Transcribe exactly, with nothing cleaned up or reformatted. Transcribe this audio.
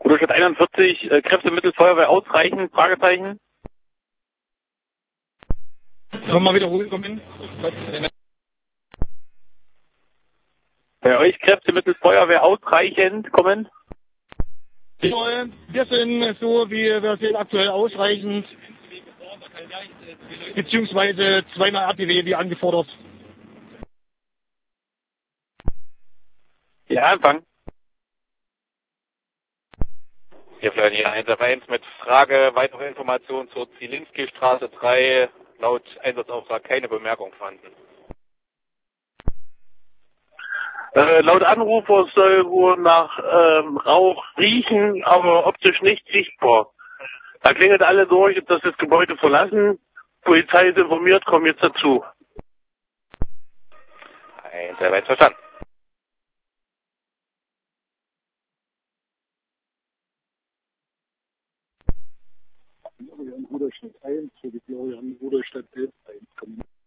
Ruderstadt einundvierzig, äh, Kräftemittel Feuerwehr ausreichend? Fragezeichen. Nochmal wiederholen kommen. Bei euch Kräftemittel Feuerwehr ausreichend kommen? Wir sind so, wie wir sehen, aktuell ausreichend, beziehungsweise zweimal A P W wie angefordert. Ja, Empfang. Hier vielleicht hier eins auf eins mit Frage, weitere Informationen zur Zielinski-Straße drei, laut Einsatzauftrag keine Bemerkung vorhanden. Äh, laut Anrufer soll wohl nach ähm, Rauch riechen, aber optisch nicht sichtbar. Da klingelt alle durch, dass das Gebäude verlassen. Polizei ist informiert, kommen jetzt dazu. eins auf eins verstanden. Ruderstadt eins für die Florian Ruderstadt eins kommen.